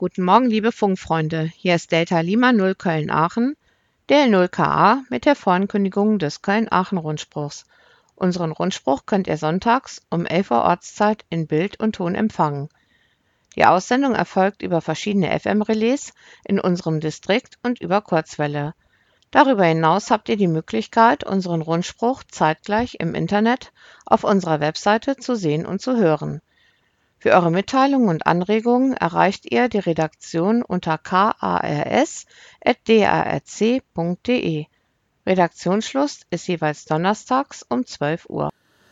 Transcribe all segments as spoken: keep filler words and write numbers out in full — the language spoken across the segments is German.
Guten Morgen, liebe Funkfreunde. Hier ist Delta Lima null Köln-Aachen, D L null K A mit der Vorankündigung des Köln-Aachen-Rundspruchs. Unseren Rundspruch könnt ihr sonntags um elf Uhr Ortszeit in Bild und Ton empfangen. Die Aussendung erfolgt über verschiedene F M-Relais in unserem Distrikt und über Kurzwelle. Darüber hinaus habt ihr die Möglichkeit, unseren Rundspruch zeitgleich im Internet auf unserer Webseite zu sehen und zu hören. Für eure Mitteilungen und Anregungen erreicht ihr die Redaktion unter kars at d a r c punkt d e. Redaktionsschluss ist jeweils donnerstags um zwölf Uhr.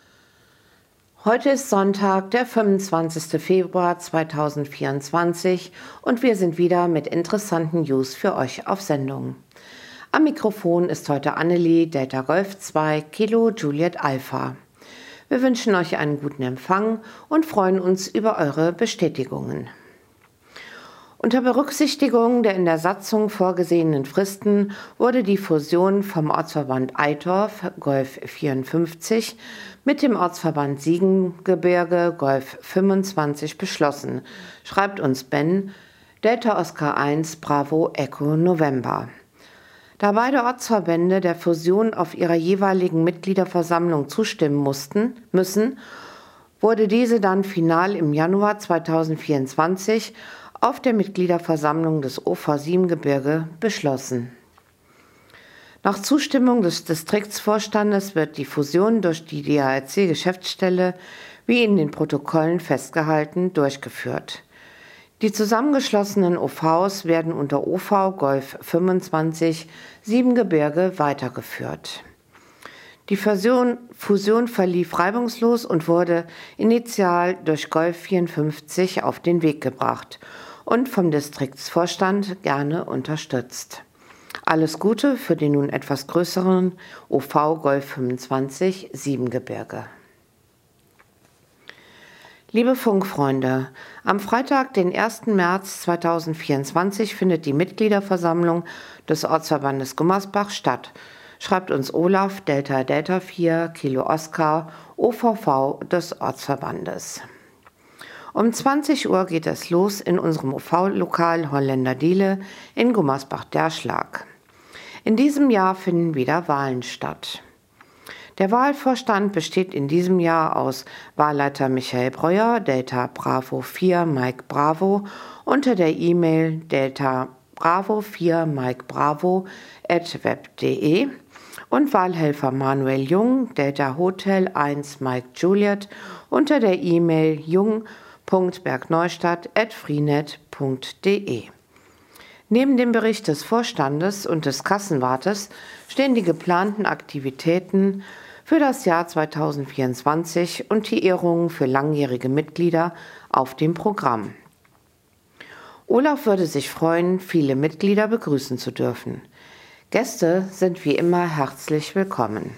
Heute ist Sonntag, der fünfundzwanzigster Februar zweitausendvierundzwanzig und wir sind wieder mit interessanten News für euch auf Sendung. Am Mikrofon ist heute Annelie, Delta Golf zwei, Kilo Juliet Alpha. Wir wünschen euch einen guten Empfang und freuen uns über eure Bestätigungen. Unter Berücksichtigung der in der Satzung vorgesehenen Fristen wurde die Fusion vom Ortsverband Eitorf Golf vierundfünfzig mit dem Ortsverband Siebengebirge Golf fünfundzwanzig beschlossen, schreibt uns Ben, Delta Oscar eins Bravo Echo November. Da beide Ortsverbände der Fusion auf ihrer jeweiligen Mitgliederversammlung zustimmen mussten, müssen, wurde diese dann final im Januar zweitausendvierundzwanzig auf der Mitgliederversammlung des O V Siebengebirge beschlossen. Nach Zustimmung des Distriktsvorstandes wird die Fusion durch die D A R C-Geschäftsstelle, wie in den Protokollen festgehalten, durchgeführt. Die zusammengeschlossenen O Vs werden unter O V Golf fünfundzwanzig Siebengebirge weitergeführt. Die Fusion, Fusion verlief reibungslos und wurde initial durch Golf vierundfünfzig auf den Weg gebracht und vom Distriktsvorstand gerne unterstützt. Alles Gute für den nun etwas größeren O V Golf fünfundzwanzig Siebengebirge. Liebe Funkfreunde, am Freitag, den ersten März zweitausendvierundzwanzig, findet die Mitgliederversammlung des Ortsverbandes Gummersbach statt, schreibt uns Olaf, Delta Delta vier, Kilo Oscar, O V V des Ortsverbandes. Um zwanzig Uhr geht es los in unserem O V-Lokal Holländer Diele in Gummersbach-Derschlag. In diesem Jahr finden wieder Wahlen statt. Der Wahlvorstand besteht in diesem Jahr aus Wahlleiter Michael Breuer, Delta Bravo vier Mike Bravo, unter der E-Mail Delta Bravo vier Mike Bravo at web punkt de und Wahlhelfer Manuel Jung, Delta Hotel eins Mike Juliet, unter der E-Mail jung punkt bergneustadt at freenet punkt de. Neben dem Bericht des Vorstandes und des Kassenwartes stehen die geplanten Aktivitäten für das Jahr zweitausendvierundzwanzig und die Ehrungen für langjährige Mitglieder auf dem Programm. Olaf würde sich freuen, viele Mitglieder begrüßen zu dürfen. Gäste sind wie immer herzlich willkommen.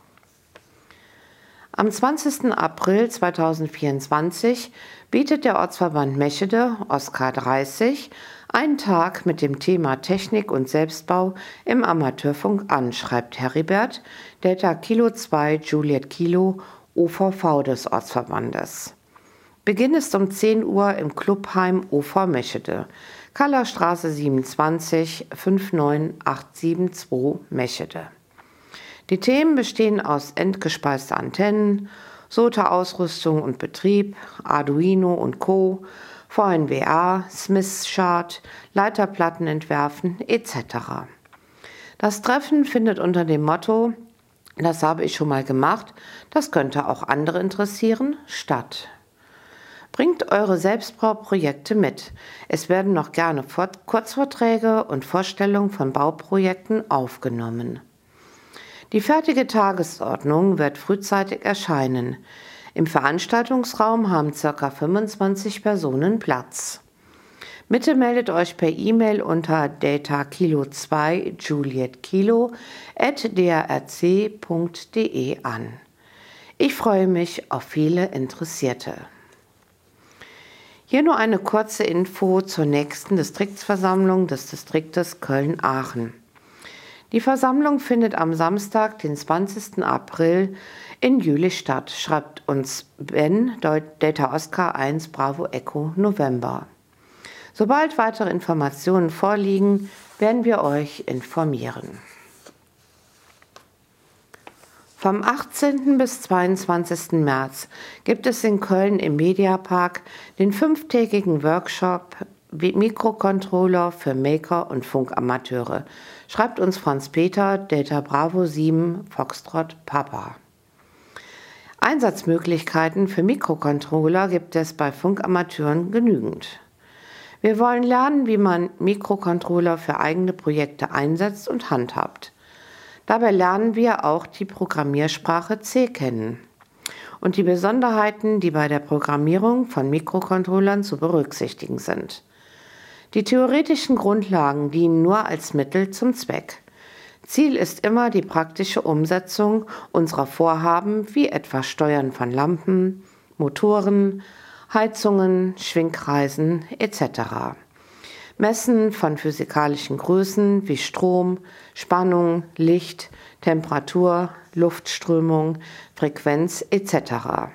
Am zwanzigsten April zweitausendvierundzwanzig bietet der Ortsverband Meschede, Oscar dreißig, einen Tag mit dem Thema Technik und Selbstbau im Amateurfunk an, schreibt Heribert, Delta Kilo zwei Juliet Kilo, O V V des Ortsverbandes. Beginn ist um zehn Uhr im Clubheim O V Meschede, Kallerstraße siebenundzwanzig fünf neun acht sieben zwei Meschede. Die Themen bestehen aus entgespeister Antennen, S O T A-Ausrüstung und Betrieb, Arduino und Co., V N W A, Smith-Chart, Leiterplatten entwerfen et cetera. Das Treffen findet unter dem Motto „Das habe ich schon mal gemacht, das könnte auch andere interessieren“ statt. Bringt eure Selbstbauprojekte mit. Es werden noch gerne Kurzvorträge und Vorstellungen von Bauprojekten aufgenommen. Die fertige Tagesordnung wird frühzeitig erscheinen. Im Veranstaltungsraum haben ca. fünfundzwanzig Personen Platz. Bitte meldet euch per E-Mail unter Delta Kilo zwei Juliet Kilo at d a r c punkt de an. Ich freue mich auf viele Interessierte. Hier nur eine kurze Info zur nächsten Distriktsversammlung des Distriktes Köln-Aachen. Die Versammlung findet am Samstag, den zwanzigsten April in Jülich statt, schreibt uns Ben, Delta Oscar eins Bravo Echo November. Sobald weitere Informationen vorliegen, werden wir euch informieren. Vom achtzehnten bis zweiundzwanzigsten März gibt es in Köln im Mediapark den fünftägigen Workshop Mikrocontroller für Maker und Funkamateure, schreibt uns Franz Peter, Delta Bravo sieben, Foxtrot Papa. Einsatzmöglichkeiten für Mikrocontroller gibt es bei Funkamateuren genügend. Wir wollen lernen, wie man Mikrocontroller für eigene Projekte einsetzt und handhabt. Dabei lernen wir auch die Programmiersprache C kennen und die Besonderheiten, die bei der Programmierung von Mikrocontrollern zu berücksichtigen sind. Die theoretischen Grundlagen dienen nur als Mittel zum Zweck. Ziel ist immer die praktische Umsetzung unserer Vorhaben, wie etwa Steuern von Lampen, Motoren, Heizungen, Schwingkreisen et cetera. Messen von physikalischen Größen wie Strom, Spannung, Licht, Temperatur, Luftströmung, Frequenz et cetera.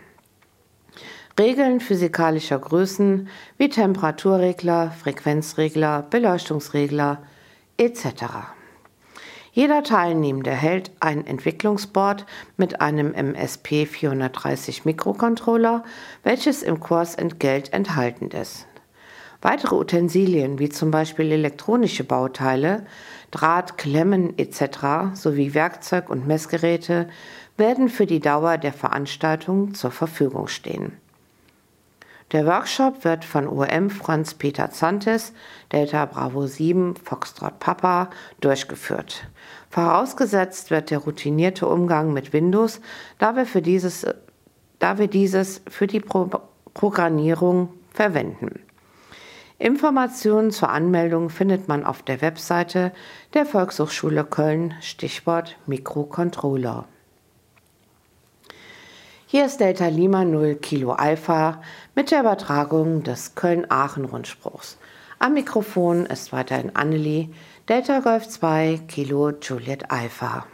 Regeln physikalischer Größen wie Temperaturregler, Frequenzregler, Beleuchtungsregler et cetera. Jeder Teilnehmende erhält ein Entwicklungsboard mit einem M S P vierhundertdreißig Mikrocontroller, welches im Kursentgelt enthalten ist. Weitere Utensilien wie zum Beispiel elektronische Bauteile, Draht, Klemmen et cetera sowie Werkzeug und Messgeräte werden für die Dauer der Veranstaltung zur Verfügung stehen. Der Workshop wird von O M Franz Peter Zantes, Delta Bravo sieben, Foxtrot Papa, durchgeführt. Vorausgesetzt wird der routinierte Umgang mit Windows, da wir, für dieses, da wir dieses für die Pro- Programmierung verwenden. Informationen zur Anmeldung findet man auf der Webseite der Volkshochschule Köln, Stichwort Mikrocontroller. Hier ist Delta Lima null Kilo Alpha mit der Übertragung des Köln-Aachen-Rundspruchs. Am Mikrofon ist weiterhin Annelie, Delta Golf zwei Kilo Juliet Alpha.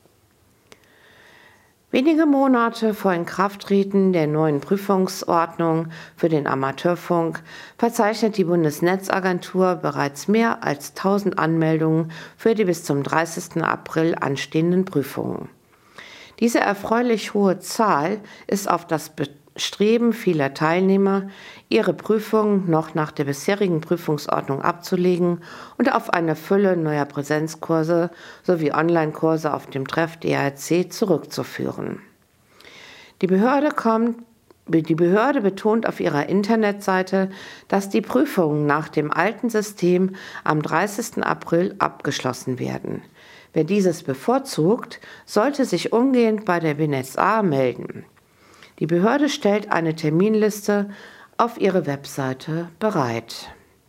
Wenige Monate vor Inkrafttreten der neuen Prüfungsordnung für den Amateurfunk verzeichnet die Bundesnetzagentur bereits mehr als tausend Anmeldungen für die bis zum dreißigsten April anstehenden Prüfungen. Diese erfreulich hohe Zahl ist auf das Bestreben vieler Teilnehmer, ihre Prüfungen noch nach der bisherigen Prüfungsordnung abzulegen und auf eine Fülle neuer Präsenzkurse sowie Online-Kurse auf dem Treff D R C zurückzuführen. Die Behörde kommt Die Behörde betont auf ihrer Internetseite, dass die Prüfungen nach dem alten System am dreißigsten April abgeschlossen werden. Wer dieses bevorzugt, sollte sich umgehend bei der B N E T Z A melden. Die Behörde stellt eine Terminliste auf ihre Webseite bereit.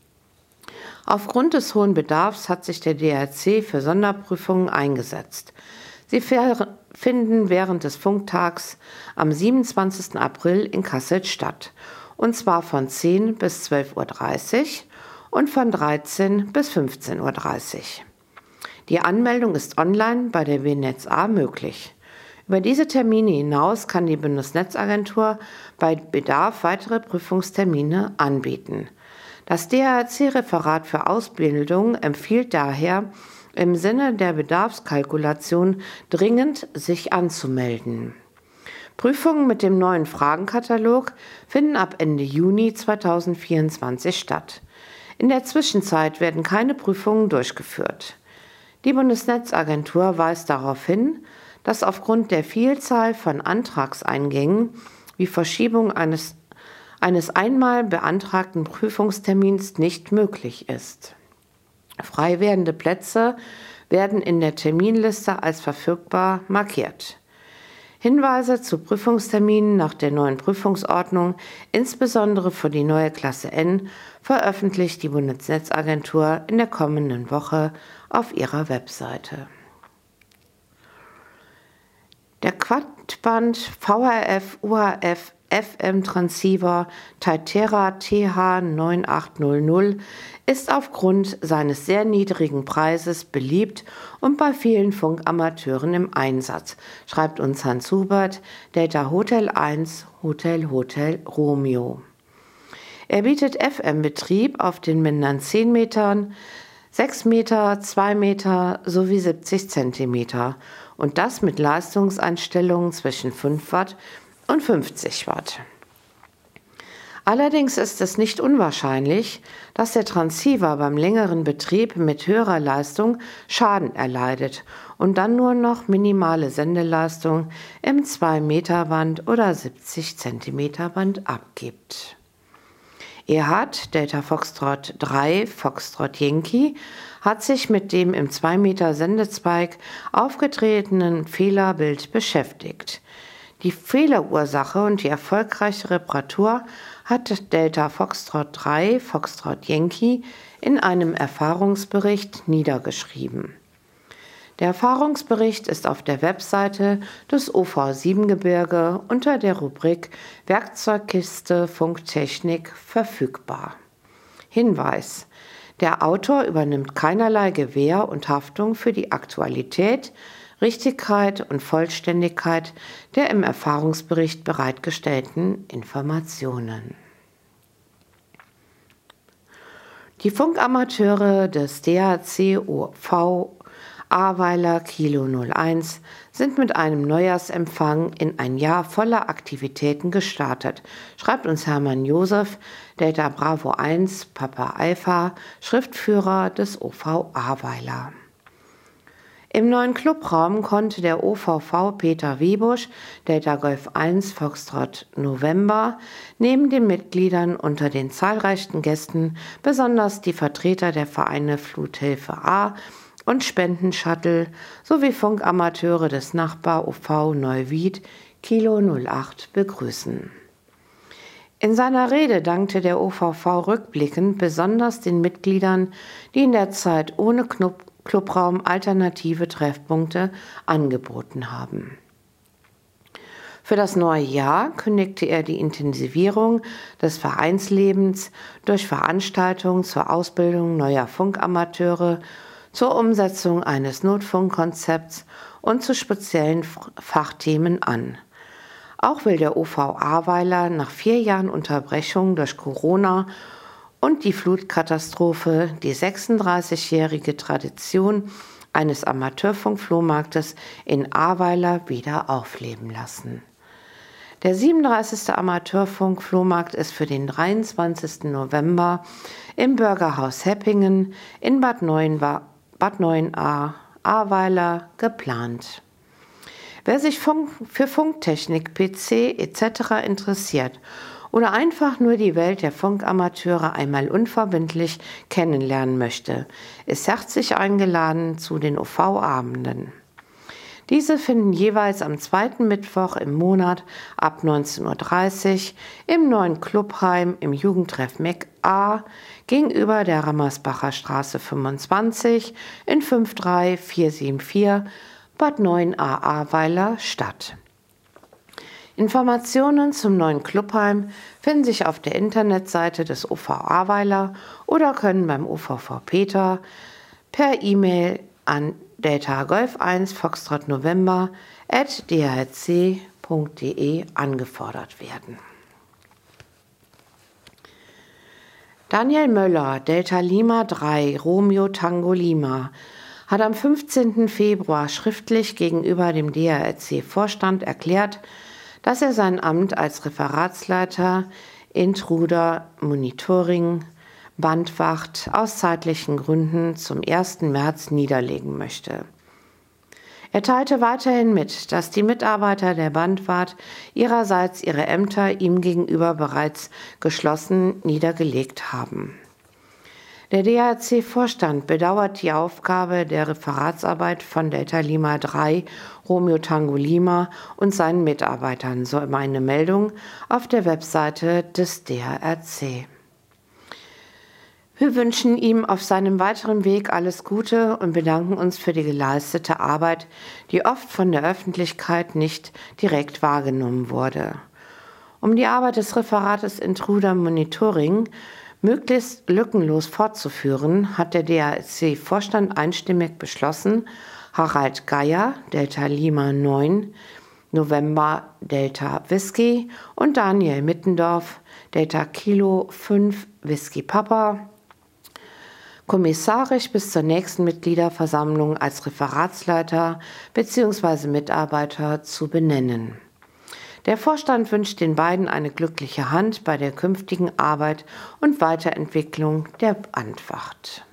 Aufgrund des hohen Bedarfs hat sich der D R C für Sonderprüfungen eingesetzt. Sie finden während des Funktags am siebenundzwanzigsten April in Kassel statt, und zwar von zehn bis zwölf Uhr dreißig und von dreizehn bis fünfzehn Uhr dreißig. Die Anmeldung ist online bei der B N E T Z A möglich. Über diese Termine hinaus kann die Bundesnetzagentur bei Bedarf weitere Prüfungstermine anbieten. Das D R C-Referat für Ausbildung empfiehlt daher im Sinne der Bedarfskalkulation dringend, sich anzumelden. Prüfungen mit dem neuen Fragenkatalog finden ab Ende Juni zweitausendvierundzwanzig statt. In der Zwischenzeit werden keine Prüfungen durchgeführt. Die Bundesnetzagentur weist darauf hin, dass aufgrund der Vielzahl von Antragseingängen wie Verschiebung eines, eines einmal beantragten Prüfungstermins nicht möglich ist. Frei werdende Plätze werden in der Terminliste als verfügbar markiert. Hinweise zu Prüfungsterminen nach der neuen Prüfungsordnung, insbesondere für die neue Klasse N, veröffentlicht die Bundesnetzagentur in der kommenden Woche auf ihrer Webseite. Der Quadband V H F U H F F M-Transceiver Taitera T H neun acht null null ist aufgrund seines sehr niedrigen Preises beliebt und bei vielen Funkamateuren im Einsatz, schreibt uns Hans Hubert, Delta Hotel eins, Hotel Hotel Romeo. Er bietet F M-Betrieb auf den Bändern zehn Metern, sechs Meter, zwei Meter sowie siebzig Zentimeter und das mit Leistungseinstellungen zwischen fünf Watt und fünfzig Watt. Allerdings ist es nicht unwahrscheinlich, dass der Transceiver beim längeren Betrieb mit höherer Leistung Schaden erleidet und dann nur noch minimale Sendeleistung im zwei Meter Band oder siebzig Zentimeter Band abgibt. E H A T Delta Foxtrot drei Foxtrot Yankee hat sich mit dem im zwei Meter Sendezweig aufgetretenen Fehlerbild beschäftigt. Die Fehlerursache und die erfolgreiche Reparatur hat Delta Foxtrot drei Foxtrot Yankee in einem Erfahrungsbericht niedergeschrieben. Der Erfahrungsbericht ist auf der Webseite des O V sieben Gebirge unter der Rubrik Werkzeugkiste Funktechnik verfügbar. Hinweis: Der Autor übernimmt keinerlei Gewähr und Haftung für die Aktualität, Richtigkeit und Vollständigkeit der im Erfahrungsbericht bereitgestellten Informationen. Die Funkamateure des D A C O V Ahrweiler Kilo null eins sind mit einem Neujahrsempfang in ein Jahr voller Aktivitäten gestartet, schreibt uns Hermann Josef, Delta Bravo eins, Papa Alpha, Schriftführer des O V Ahrweiler. Im neuen Clubraum konnte der O V V Peter Wiebusch, Delta Golf eins Foxtrot November, neben den Mitgliedern unter den zahlreichen Gästen besonders die Vertreter der Vereine Fluthilfe A und Spendenshuttle sowie Funkamateure des Nachbar-O V Neuwied Kilo null acht begrüßen. In seiner Rede dankte der O V V rückblickend besonders den Mitgliedern, die in der Zeit ohne Club Clubraum alternative Treffpunkte angeboten haben. Für das neue Jahr kündigte er die Intensivierung des Vereinslebens durch Veranstaltungen zur Ausbildung neuer Funkamateure, zur Umsetzung eines Notfunkkonzepts und zu speziellen Fachthemen an. Auch will der O V Ahrweiler nach vier Jahren Unterbrechung durch Corona und die Flutkatastrophe die sechsunddreißigjährige Tradition eines Amateurfunkflohmarktes in Ahrweiler wieder aufleben lassen. Der siebenunddreißigste Amateurfunkflohmarkt ist für den dreiundzwanzigsten November im Bürgerhaus Heppingen in Bad Neuenahr, Bad Neuenahr, Ahrweiler geplant. Wer sich Funk, für Funktechnik, P C et cetera interessiert oder einfach nur die Welt der Funkamateure einmal unverbindlich kennenlernen möchte, ist herzlich eingeladen zu den O V-Abenden. Diese finden jeweils am zweiten Mittwoch im Monat ab neunzehn Uhr dreißig im neuen Clubheim im Jugendtreff Meck A gegenüber der Rammersbacher Straße fünfundzwanzig in fünf drei vier sieben vier Bad Neuenahr-Ahrweiler statt. Informationen zum neuen Clubheim finden sich auf der Internetseite des O V Ahrweiler oder können beim O V V Peter per E-Mail an Delta Golf eins Foxtrot November at d h c punkt d e angefordert werden. Daniel Möller, Delta Lima drei Romeo Tango Lima, hat am fünfzehnten Februar schriftlich gegenüber dem D H R C-Vorstand erklärt, dass er sein Amt als Referatsleiter Intruder Monitoring Bandwacht aus zeitlichen Gründen zum ersten März niederlegen möchte. Er teilte weiterhin mit, dass die Mitarbeiter der Bandwacht ihrerseits ihre Ämter ihm gegenüber bereits geschlossen niedergelegt haben. Der D H R C-Vorstand bedauert die Aufgabe der Referatsarbeit von Delta Lima drei Romeo Tango Lima und seinen Mitarbeitern, so eine Meldung auf der Webseite des D H R C. Wir wünschen ihm auf seinem weiteren Weg alles Gute und bedanken uns für die geleistete Arbeit, die oft von der Öffentlichkeit nicht direkt wahrgenommen wurde. Um die Arbeit des Referates Intruder Monitoring möglichst lückenlos fortzuführen, hat der D H R C-Vorstand einstimmig beschlossen, Harald Geier, Delta Lima neun, November Delta Whisky und Daniel Mittendorf, Delta Kilo fünf Whisky Papa, kommissarisch bis zur nächsten Mitgliederversammlung als Referatsleiter bzw. Mitarbeiter zu benennen. Der Vorstand wünscht den beiden eine glückliche Hand bei der künftigen Arbeit und Weiterentwicklung der Andwacht.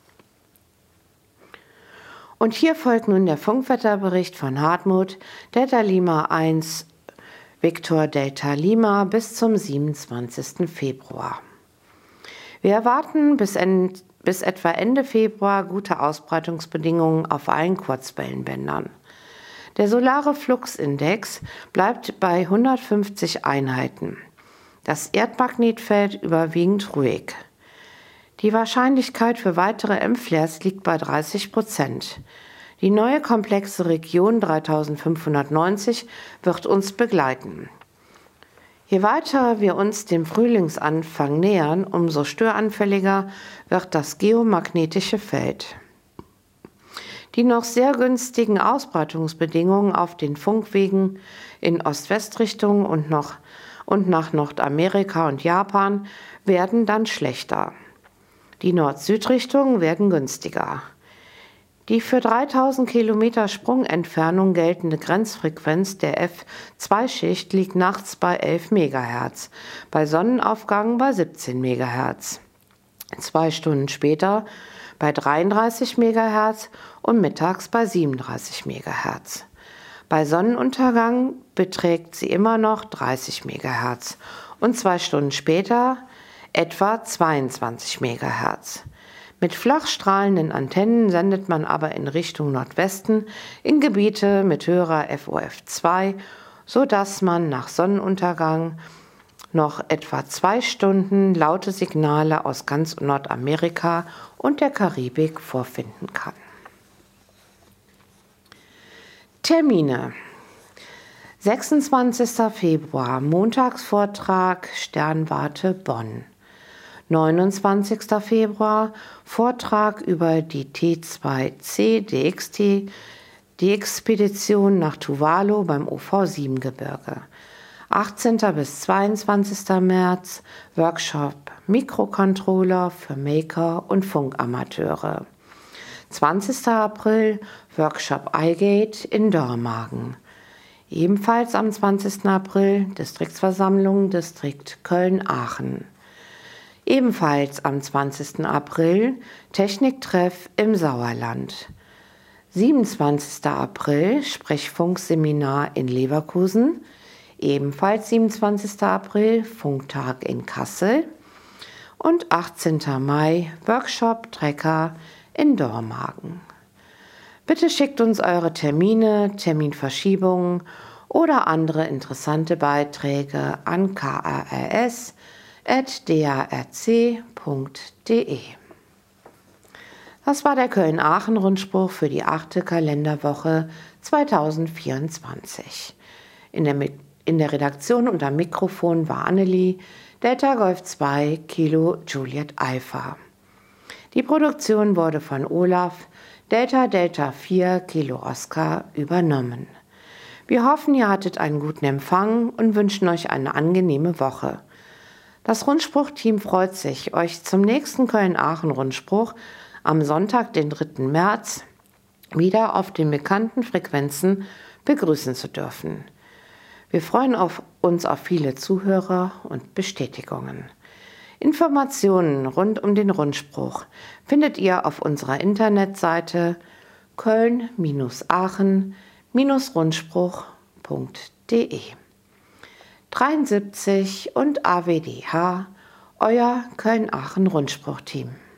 Und hier folgt nun der Funkwetterbericht von Hartmut, Delta Lima eins, Victor Delta Lima bis zum siebenundzwanzigsten Februar. Wir erwarten bis, end, bis etwa Ende Februar gute Ausbreitungsbedingungen auf allen Kurzwellenbändern. Der solare Fluxindex bleibt bei hundertfünfzig Einheiten. Das Erdmagnetfeld überwiegend ruhig. Die Wahrscheinlichkeit für weitere M-Flares liegt bei dreißig Prozent. Die neue komplexe Region dreitausendfünfhundertneunzig wird uns begleiten. Je weiter wir uns dem Frühlingsanfang nähern, umso störanfälliger wird das geomagnetische Feld. Die noch sehr günstigen Ausbreitungsbedingungen auf den Funkwegen in Ost-West-Richtung und, noch, und nach Nordamerika und Japan werden dann schlechter. Die Nord-Süd-Richtungen werden günstiger. Die für dreitausend Kilometer Sprungentfernung geltende Grenzfrequenz der F zwei Schicht liegt nachts bei elf Megahertz, bei Sonnenaufgang bei siebzehn Megahertz. Zwei Stunden später bei dreiunddreißig Megahertz und mittags bei siebenunddreißig Megahertz. Bei Sonnenuntergang beträgt sie immer noch dreißig Megahertz und zwei Stunden später etwa zweiundzwanzig Megahertz. Mit flach strahlenden Antennen sendet man aber in Richtung Nordwesten in Gebiete mit höherer F O F zwei, sodass man nach Sonnenuntergang noch etwa zwei Stunden laute Signale aus ganz Nordamerika und der Karibik vorfinden kann. Termine: sechsundzwanzigster Februar, Montagsvortrag Sternwarte Bonn. neunundzwanzigster Februar, Vortrag über die T zwei C D X T, die Expedition nach Tuvalu beim O V sieben Gebirge. achtzehnter bis zweiundzwanzigster März, Workshop Mikrocontroller für Maker und Funkamateure. zwanzigster April, Workshop iGate in Dormagen. Ebenfalls am zwanzigsten April, Distriktsversammlung Distrikt Köln-Aachen. Ebenfalls am zwanzigsten April, Techniktreff im Sauerland. siebenundzwanzigster April, Sprechfunkseminar in Leverkusen. Ebenfalls siebenundzwanzigster April, Funktag in Kassel. Und achtzehnter Mai, Workshop Trecker in Dormagen. Bitte schickt uns eure Termine, Terminverschiebungen oder andere interessante Beiträge an k a r s at d a r c punkt d e. Das war der Köln-Aachen-Rundspruch für die achte Kalenderwoche zweitausendvierundzwanzig. In der, in der Redaktion und am Mikrofon war Annelie, Delta Golf zwei Kilo Juliet Alpha. Die Produktion wurde von Olaf, Delta Delta vier Kilo Oscar, übernommen. Wir hoffen, ihr hattet einen guten Empfang und wünschen euch eine angenehme Woche. Das Rundspruchteam freut sich, euch zum nächsten Köln-Aachen-Rundspruch am Sonntag, den dritten März, wieder auf den bekannten Frequenzen begrüßen zu dürfen. Wir freuen auf uns auf viele Zuhörer und Bestätigungen. Informationen rund um den Rundspruch findet ihr auf unserer Internetseite köln Aachen Rundspruch punkt d e. dreiundsiebzig und A W D H, euer Köln-Aachen-Rundspruchteam.